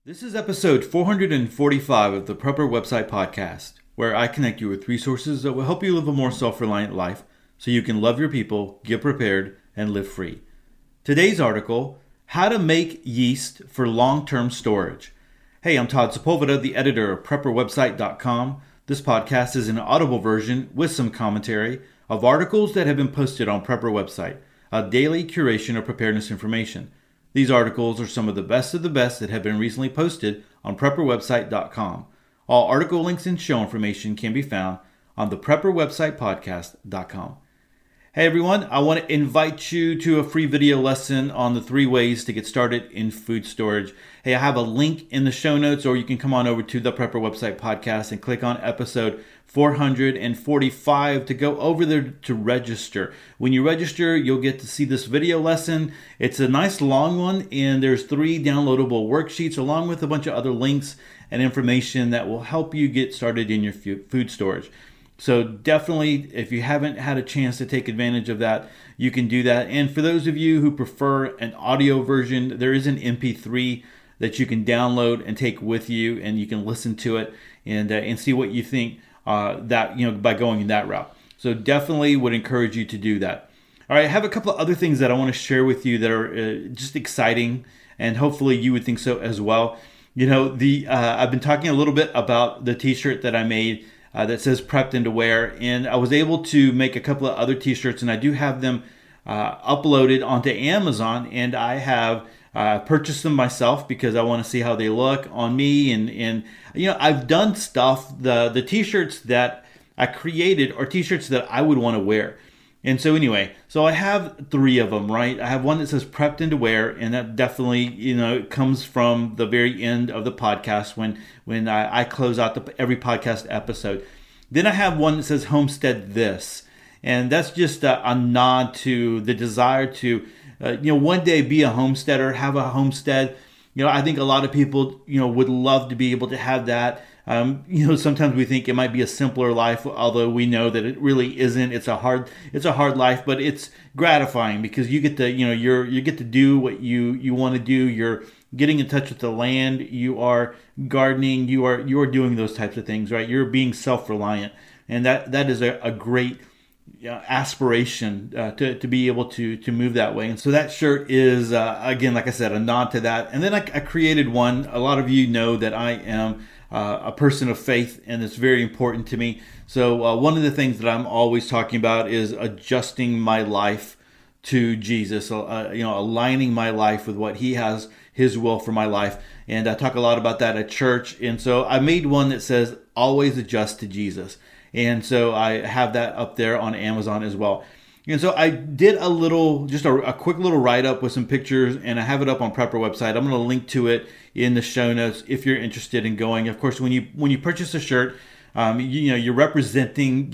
This is episode 445 of the Prepper Website Podcast, where I connect you with resources that will help you live a more self-reliant life so you can love your people, get prepared, and live free. Today's article, How to Make Yeast for Long-Term Storage. Hey, I'm Todd Sepulveda, the editor of PrepperWebsite.com. This podcast is an audible version with some commentary of articles that have been posted on Prepper Website, a daily curation of preparedness information. These articles are some of the best that have been recently posted on PrepperWebsite.com. All article links and show information can be found on the PrepperWebsitePodcast.com. Hey everyone, I want to invite you to a free video lesson on the 3 ways to get started in food storage. Hey, I have a link in the show notes, or you can come on over to the Prepper Website Podcast and click on episode 445 to go over there to register. When you register, you'll get to see this video lesson. It's a nice long one, and there's 3 downloadable worksheets along with a bunch of other links and information that will help you get started in your food storage. So definitely, if you haven't had a chance to take advantage of that, you can do that. And for those of you who prefer an audio version, there is an MP3 that you can download and take with you, and you can listen to it and see what you think by going in that route. So definitely would encourage you to do that. All right, I have a couple of other things that I want to share with you that are just exciting, and hopefully you would think so as well. You know, I've been talking a little bit about the T-shirt that I made that says Prepped and to Wear, and I was able to make a couple of other T-shirts, and I do have them uploaded onto Amazon, and I have purchased them myself because I want to see how they look on me, and you know, I've done stuff. The T-shirts that I created are T-shirts that I would want to wear. And so anyway, so I have 3 of them, right? I have one that says Prepped and to Wear, and that definitely, you know, comes from the very end of the podcast when I close out every podcast episode. Then I have one that says Homestead This, and that's just a nod to the desire to, one day be a homesteader, have a homestead. You know, I think a lot of people, would love to be able to have that. Sometimes we think it might be a simpler life, although we know that it really isn't. It's a hard life, but it's gratifying because you get to, you get to do what you want to do. You're getting in touch with the land. You are gardening. You are doing those types of things, right? You're being self-reliant, and that is a great aspiration to be able to move that way. And so that shirt is again, like I said, a nod to that. And then I created one. A lot of you know that I am a person of faith, and it's very important to me. So one of the things that I'm always talking about is adjusting my life to Jesus, aligning my life with what He has, His will for my life. And I talk a lot about that at church. And so I made one that says, always adjust to Jesus. And so I have that up there on Amazon as well. And so I did a quick little write-up with some pictures, and I have it up on Prepper Website. I'm going to link to it in the show notes if you're interested in going. Of course, when you purchase a shirt, you're representing,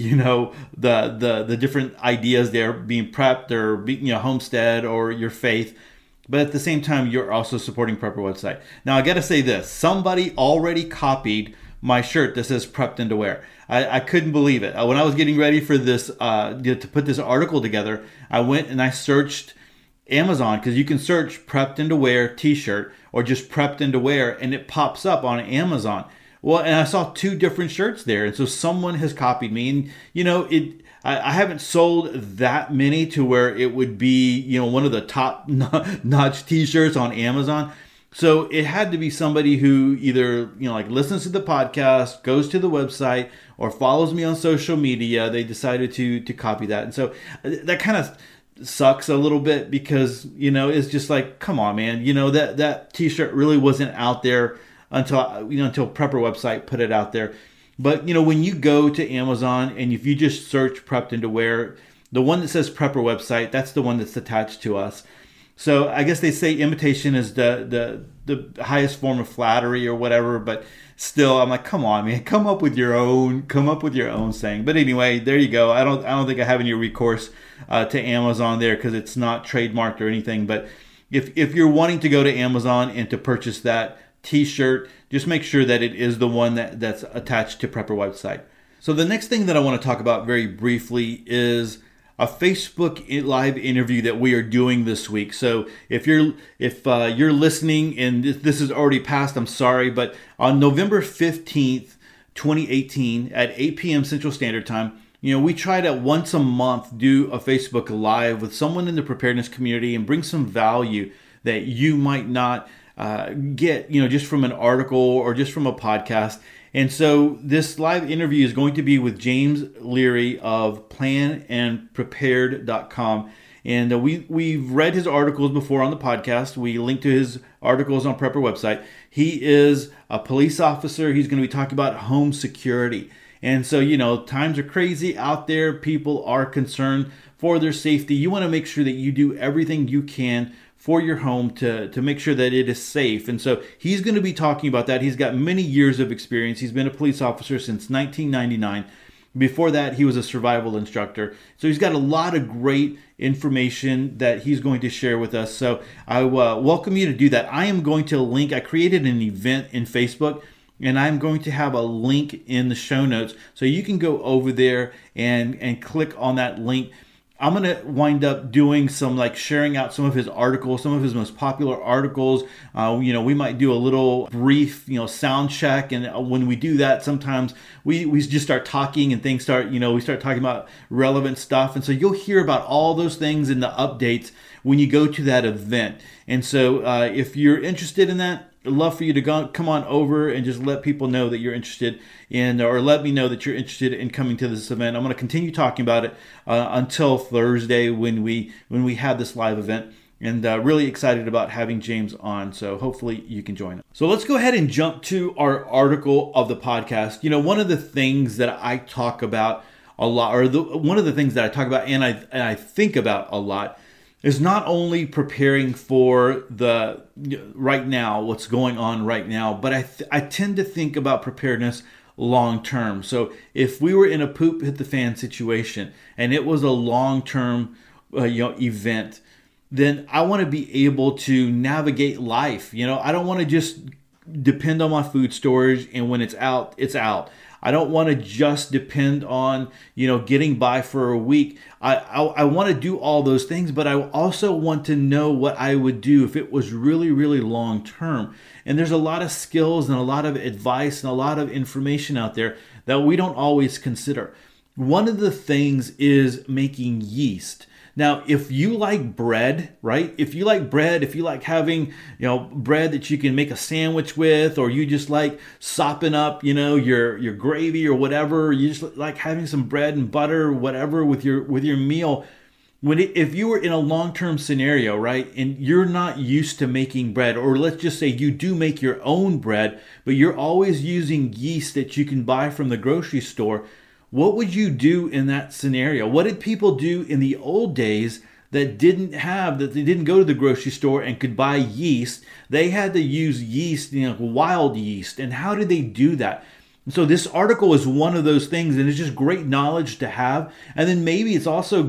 the different ideas there, being prepped or homestead or your faith. But at the same time, you're also supporting Prepper Website. Now, I got to say this. Somebody already copied my shirt that says Prepped and to Wear. I couldn't believe it. When I was getting ready for this, to put this article together, I went and I searched Amazon, because you can search Prepped and to Wear T-shirt or just Prepped and to Wear, and it pops up on Amazon. Well, and I saw 2 different shirts there, and so someone has copied me. And I haven't sold that many to where it would be one of the top notch T-shirts on Amazon. So it had to be somebody who either, listens to the podcast, goes to the website, or follows me on social media. They decided to copy that. And so that kind of sucks a little bit because, it's just like, come on, man. That T-shirt really wasn't out there until Prepper Website put it out there. But, when you go to Amazon and if you just search Prepped and to Wear, the one that says Prepper Website, that's the one that's attached to us. So I guess they say imitation is the highest form of flattery or whatever, but still, I'm like, come on, man, come up with your own saying. But anyway, there you go. I don't think I have any recourse to Amazon there because it's not trademarked or anything. But if you're wanting to go to Amazon and to purchase that T-shirt, just make sure that it is the one that's attached to Prepper Website. So the next thing that I want to talk about very briefly is a Facebook live interview that we are doing this week. So if you're listening and this is already passed, I'm sorry, but on November 15th, 2018 at 8 p.m. Central Standard Time, we try to once a month do a Facebook Live with someone in the preparedness community and bring some value that you might not get, just from an article or just from a podcast. And so this live interview is going to be with James Leary of planandprepared.com. And we've read his articles before on the podcast. We link to his articles on Prepper website. He is a police officer. He's going to be talking about home security. And so, times are crazy out there. People are concerned for their safety. You want to make sure that you do everything you can for your home to make sure that it is safe. And so he's going to be talking about that. He's got many years of experience. He's been a police officer since 1999. Before that, he was a survival instructor. So he's got a lot of great information that he's going to share with us. So I welcome you to do that. I am going to link, I created an event in Facebook, and I'm going to have a link in the show notes. So you can go over there and click on that link. I'm going to wind up doing some sharing out some of his articles, some of his most popular articles. We might do a little brief, sound check. And when we do that, sometimes we just start talking and things start, we start talking about relevant stuff. And so you'll hear about all those things in the updates when you go to that event. And so if you're interested in that, I'd love for you to come on over and just let people know that you're interested in, or let me know that you're interested in coming to this event. I'm going to continue talking about it until Thursday when we have this live event, and really excited about having James on. So hopefully you can join us. So let's go ahead and jump to our article of the podcast. One of the things that I talk about a lot, or one of the things that I talk about and I think about a lot, is not only preparing for the right now, what's going on right now, but I tend to think about preparedness long term. So if we were in a poop hit the fan situation and it was a long term event, then I want to be able to navigate life. I don't want to just depend on my food storage, and when it's out, it's out. I don't want to just depend on, getting by for a week. I want to do all those things, but I also want to know what I would do if it was really, really long term. And there's a lot of skills and a lot of advice and a lot of information out there that we don't always consider. One of the things is making yeast. Now, if you like bread, right? If you like bread, if you like having, bread that you can make a sandwich with, or you just like sopping up, your gravy or whatever, you just like having some bread and butter, whatever, with your meal. If you were in a long-term scenario, right, and you're not used to making bread, or let's just say you do make your own bread, but you're always using yeast that you can buy from the grocery store, what would you do in that scenario? What did people do in the old days that they didn't go to the grocery store and could buy yeast? They had to use yeast, wild yeast. And how did they do that? So this article is one of those things, and it's just great knowledge to have. And then maybe it's also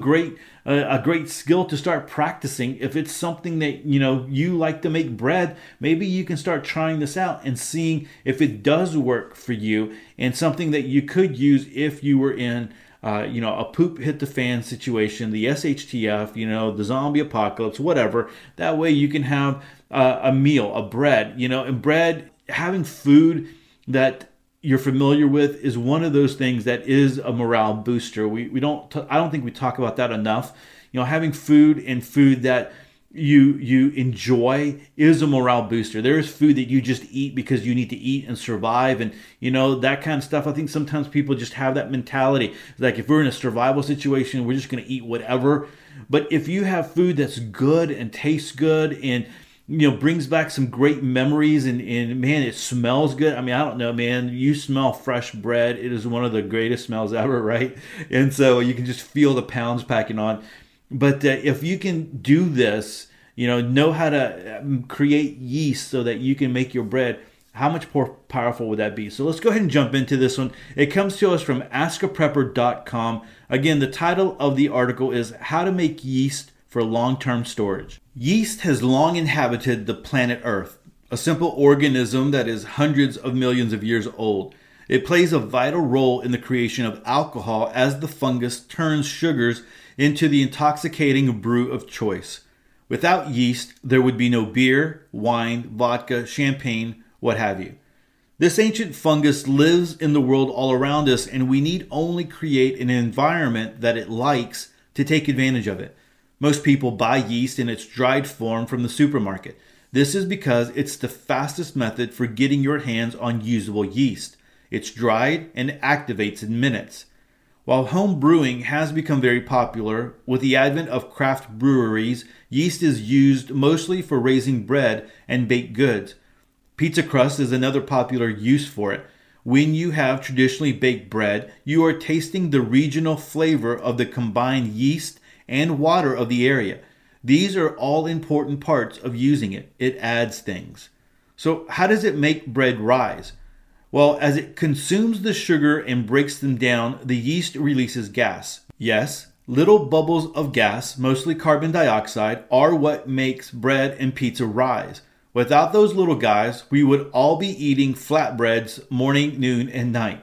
a great skill to start practicing. If it's something that you like to make bread, maybe you can start trying this out and seeing if it does work for you, and something that you could use if you were in a poop hit the fan situation, the SHTF, the zombie apocalypse, whatever. That way you can have a meal, a bread, and bread, having food that you're familiar with, is one of those things that is a morale booster. I don't think we talk about that enough. Having food and food that you enjoy is a morale booster. There is food that you just eat because you need to eat and survive, and that kind of stuff. I think sometimes people just have that mentality, like if we're in a survival situation, we're just going to eat whatever. But if you have food that's good and tastes good and brings back some great memories, and man, it smells good. I mean, I don't know, man, you smell fresh bread. It is one of the greatest smells ever, right? And so you can just feel the pounds packing on. But if you can do this, know how to create yeast so that you can make your bread, how much more powerful would that be? So let's go ahead and jump into this one. It comes to us from askaprepper.com. Again, the title of the article is How to Make Yeast for Long-Term Storage. Yeast has long inhabited the planet Earth, a simple organism that is hundreds of millions of years old. It plays a vital role in the creation of alcohol as the fungus turns sugars into the intoxicating brew of choice. Without yeast, there would be no beer, wine, vodka, champagne, what have you. This ancient fungus lives in the world all around us, and we need only create an environment that it likes to take advantage of it. Most people buy yeast in its dried form from the supermarket. This is because it's the fastest method for getting your hands on usable yeast. It's dried and activates in minutes. While home brewing has become very popular, with the advent of craft breweries, yeast is used mostly for raising bread and baked goods. Pizza crust is another popular use for it. When you have traditionally baked bread, you are tasting the regional flavor of the combined yeast and water of the area. These are all important parts of using it. It adds things. So how does it make bread rise? Well, as it consumes the sugar and breaks them down, the yeast releases gas. Yes, little bubbles of gas, mostly carbon dioxide, are what makes bread and pizza rise. Without those little guys, we would all be eating flatbreads morning, noon, and night.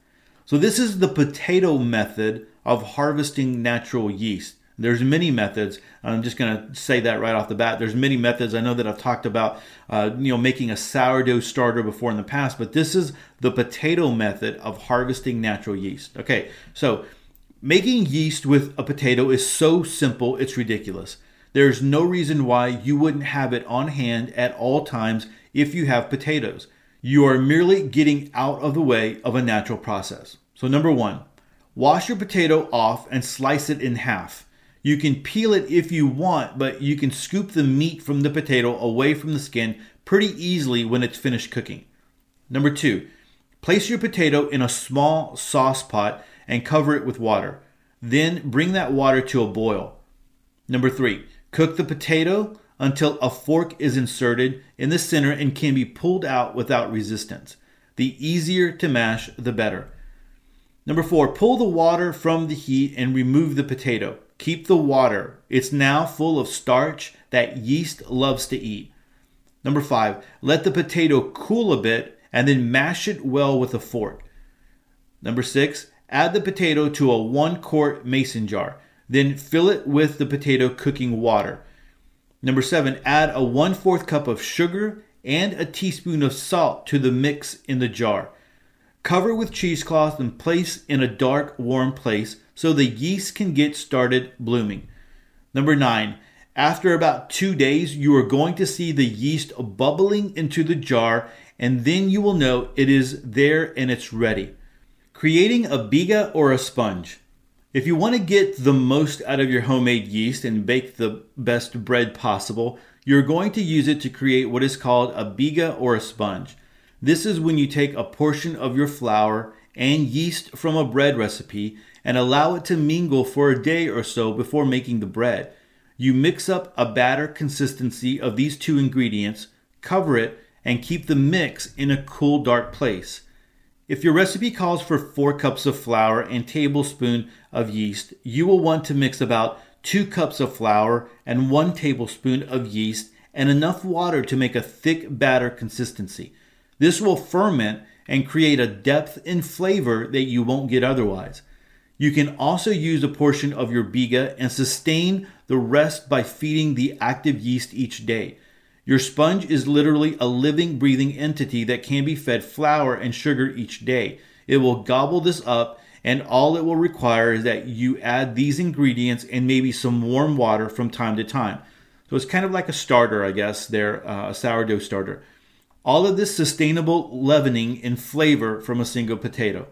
So this is the potato method of harvesting natural yeast. There's many methods. I'm just going to say that right off the bat. There's many methods. I know that I've talked about, making a sourdough starter before in the past, but this is the potato method of harvesting natural yeast. Okay, so making yeast with a potato is so simple, it's ridiculous. There's no reason why you wouldn't have it on hand at all times if you have potatoes. You are merely getting out of the way of a natural process. So number one, wash your potato off and slice it in half. You can peel it if you want, but you can scoop the meat from the potato away from the skin pretty easily when it's finished cooking. Number two, place your potato in a small sauce pot and cover it with water. Then bring that water to a boil. Number three, cook the potato until a fork is inserted in the center and can be pulled out without resistance. The easier to mash, the better. Number four, pull the water from the heat and remove the potato. Keep the water. It's now full of starch that yeast loves to eat. Number five, let the potato cool a bit and then mash it well with a fork. Number six, add the potato to a 1-quart mason jar. Then fill it with the potato cooking water. Number seven, add a 1/4 cup of sugar and a teaspoon of salt to the mix in the jar. Cover with cheesecloth and place in a dark, warm place so the yeast can get started blooming. Number 9, after about 2 days, you are going to see the yeast bubbling into the jar, and then you will know it is there and it's ready. Creating a biga or a sponge. If you want to get the most out of your homemade yeast and bake the best bread possible, you're going to use it to create what is called a biga or a sponge. This is when you take a portion of your flour and yeast from a bread recipe and allow it to mingle for a day or so before making the bread. You mix up a batter consistency of these two ingredients, cover it, and keep the mix in a cool, dark place. If your recipe calls for 4 cups of flour and tablespoon of yeast, you will want to mix about 2 cups of flour and 1 tablespoon of yeast and enough water to make a thick batter consistency. This will ferment and create a depth and flavor that you won't get otherwise. You can also use a portion of your biga and sustain the rest by feeding the active yeast each day. Your sponge is literally a living, breathing entity that can be fed flour and sugar each day. It will gobble this up, and all it will require is that you add these ingredients and maybe some warm water from time to time. So it's kind of like a starter, I guess, a sourdough starter. All of this sustainable leavening and flavor from a single potato.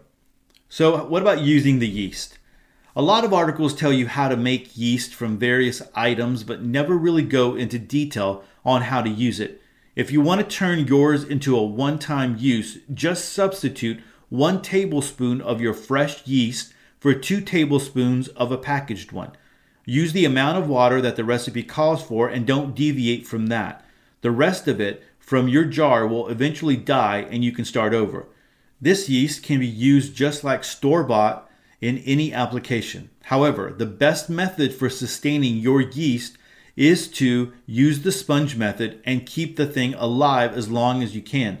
So what about using the yeast? A lot of articles tell you how to make yeast from various items, but never really go into detail on how to use it. If you want to turn yours into a one-time use, just substitute 1 tablespoon of your fresh yeast for 2 tablespoons of a packaged one. Use the amount of water that the recipe calls for and don't deviate from that. The rest of it from your jar will eventually die and you can start over. This yeast can be used just like store-bought in any application. However, the best method for sustaining your yeast is to use the sponge method and keep the thing alive as long as you can.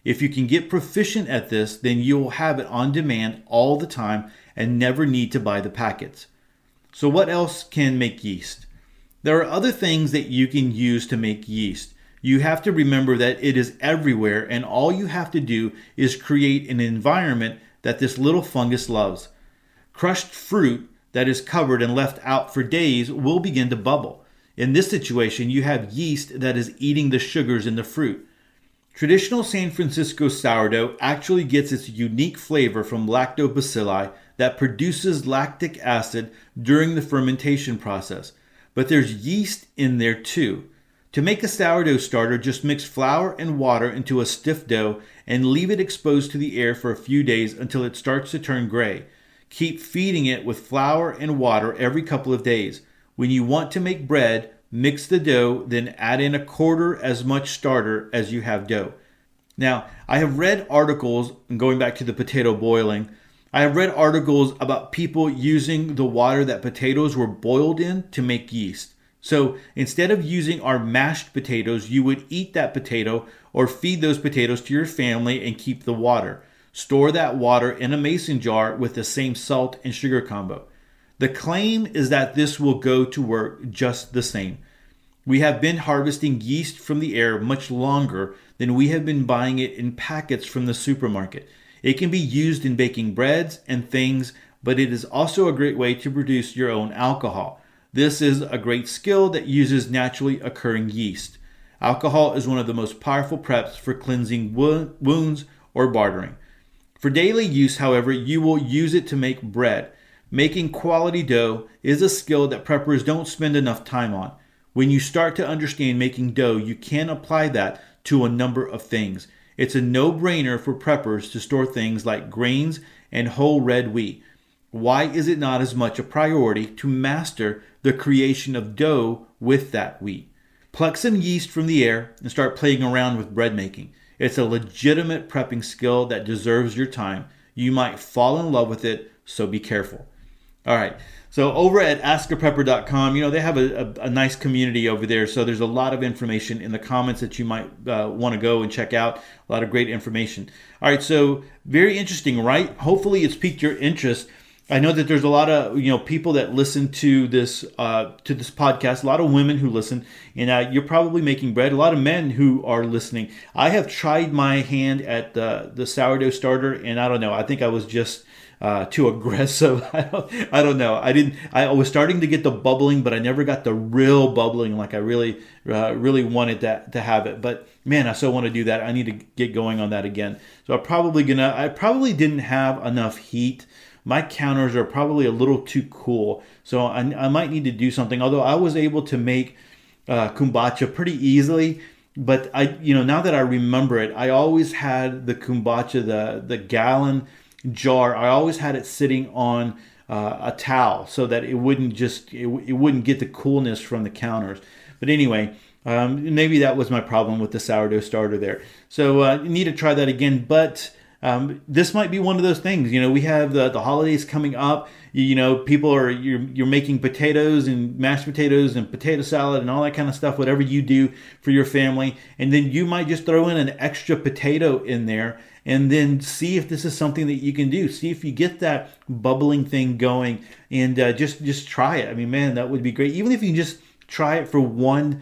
If you can get proficient at this, then you'll have it on demand all the time and never need to buy the packets. So what else can make yeast? There are other things that you can use to make yeast. You have to remember that it is everywhere, and all you have to do is create an environment that this little fungus loves. Crushed fruit that is covered and left out for days will begin to bubble. In this situation, you have yeast that is eating the sugars in the fruit. Traditional San Francisco sourdough actually gets its unique flavor from lactobacilli that produces lactic acid during the fermentation process. But there's yeast in there too. To make a sourdough starter, just mix flour and water into a stiff dough and leave it exposed to the air for a few days until it starts to turn gray. Keep feeding it with flour and water every couple of days. When you want to make bread, mix the dough, then add in a quarter as much starter as you have dough. Now, I have read articles, going back to the potato boiling, I have read articles about people using the water that potatoes were boiled in to make yeast. So instead of using our mashed potatoes, you would eat that potato or feed those potatoes to your family and keep the water. Store that water in a mason jar with the same salt and sugar combo. The claim is that this will go to work just the same. We have been harvesting yeast from the air much longer than we have been buying it in packets from the supermarket. It can be used in baking breads and things, but it is also a great way to produce your own alcohol. This is a great skill that uses naturally occurring yeast. Alcohol is one of the most powerful preps for cleansing wounds or bartering. For daily use, however, you will use it to make bread. Making quality dough is a skill that preppers don't spend enough time on. When you start to understand making dough, you can apply that to a number of things. It's a no-brainer for preppers to store things like grains and whole red wheat. Why is it not as much a priority to master the creation of dough with that wheat? Pluck some yeast from the air and start playing around with bread making. It's a legitimate prepping skill that deserves your time. You might fall in love with it, so be careful. All right, so over at askaprepper.com, they have a nice community over there. So there's a lot of information in the comments that you might want to go and check out. A lot of great information. All right, so very interesting, right? Hopefully it's piqued your interest. I know that there's a lot of people that listen to this podcast. A lot of women who listen, and you're probably making bread. A lot of men who are listening. I have tried my hand at the sourdough starter, and I don't know. I think I was just too aggressive. I don't know. I was starting to get the bubbling, but I never got the real bubbling like I really wanted to have it. But man, I so want to do that. I need to get going on that again. So I probably didn't have enough heat. My counters are probably a little too cool, so I might need to do something. Although I was able to make kombucha pretty easily, but now that I remember it, I always had the kombucha, the gallon jar. I always had it sitting on a towel so that it wouldn't get the coolness from the counters. But anyway, maybe that was my problem with the sourdough starter there. So you need to try that again, but. This might be one of those things. We have the holidays coming up. People you're making potatoes and mashed potatoes and potato salad and all that kind of stuff, whatever you do for your family. And then you might just throw in an extra potato in there and then see if this is something that you can do. See if you get that bubbling thing going and just try it. I mean, man, that would be great. Even if you just try it for one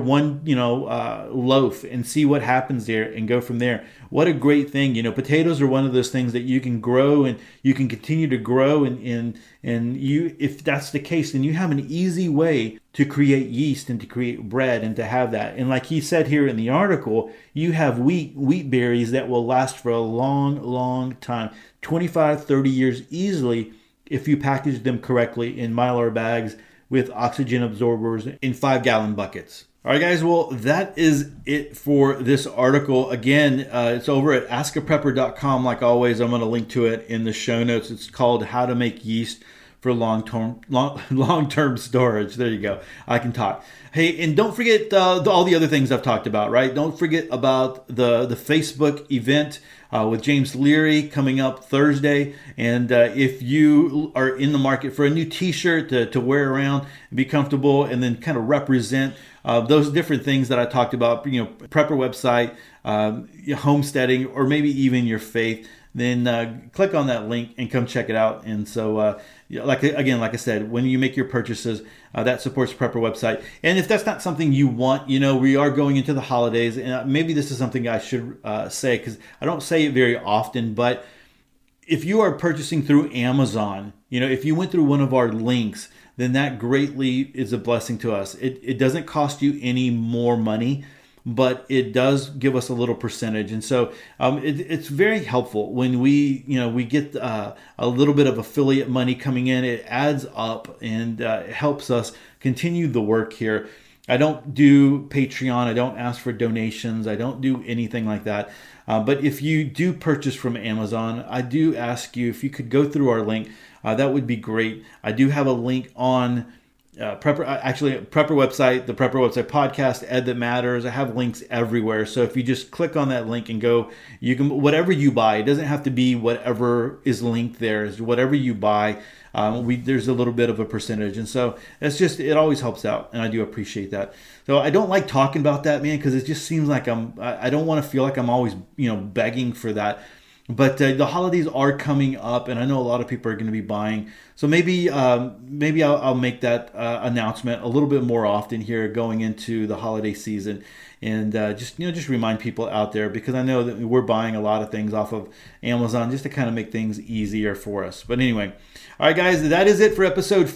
loaf and see what happens there and go from there. What a great thing. Potatoes are one of those things that you can grow and you can continue to grow. And if that's the case, then you have an easy way to create yeast and to create bread and to have that. And like he said here in the article, you have wheat berries that will last for a long, long time, 25, 30 years easily if you package them correctly in Mylar bags with oxygen absorbers in 5-gallon buckets. All right, guys, well, that is it for this article. Again, it's over at askaprepper.com. Like always, I'm going to link to it in the show notes. It's called How to Make Yeast for Long-Term Storage. There you go. I can talk. Hey, and don't forget all the other things I've talked about, right? Don't forget about the Facebook event with James Leary coming up Thursday. And if you are in the market for a new t-shirt to wear around and be comfortable and then kind of represent those different things that I talked about, prepper website, homesteading, or maybe even your faith, then click on that link and come check it out. And so, like I said, when you make your purchases, that supports Prepper website. And if that's not something you want, we are going into the holidays, and maybe this is something I should say, because I don't say it very often, but if you are purchasing through Amazon, if you went through one of our links, then that greatly is a blessing to us. It doesn't cost you any more money, but it does give us a little percentage. And so it's very helpful when we get a little bit of affiliate money coming in. It adds up and it helps us continue the work here. I don't do Patreon. I don't ask for donations. I don't do anything like that. But if you do purchase from Amazon, I do ask you if you could go through our link. That would be great. I do have a link on Prepper website, the Prepper website podcast, Ed That Matters. I have links everywhere. So if you just click on that link and go, you can, whatever you buy, it doesn't have to be whatever is linked there. It's whatever you buy. There's a little bit of a percentage. And so it always helps out. And I do appreciate that. So I don't like talking about that, man, because it just seems like I don't want to feel like I'm always, begging for that. But the holidays are coming up, and I know a lot of people are going to be buying. So maybe I'll make that announcement a little bit more often here going into the holiday season, and just remind people out there, because I know that we're buying a lot of things off of Amazon just to kind of make things easier for us. But anyway, all right, guys, that is it for episode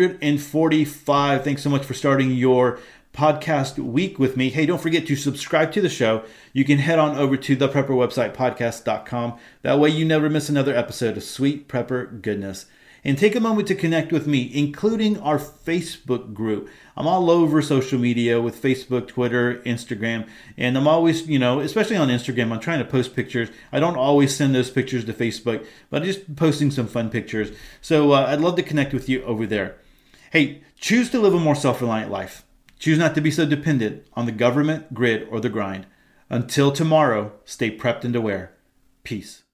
445. Thanks so much for starting your podcast week with me. Hey, don't forget to subscribe to the show. You can head on over to theprepperwebsitepodcast.com. That way you never miss another episode of Sweet Prepper Goodness. And take a moment to connect with me, including our Facebook group. I'm all over social media with Facebook, Twitter, Instagram, and I'm always, especially on Instagram, I'm trying to post pictures. I don't always send those pictures to Facebook, but I'm just posting some fun pictures. So I'd love to connect with you over there. Hey, choose to live a more self-reliant life. Choose not to be so dependent on the government, grid, or the grind. Until tomorrow, stay prepped and aware. Peace.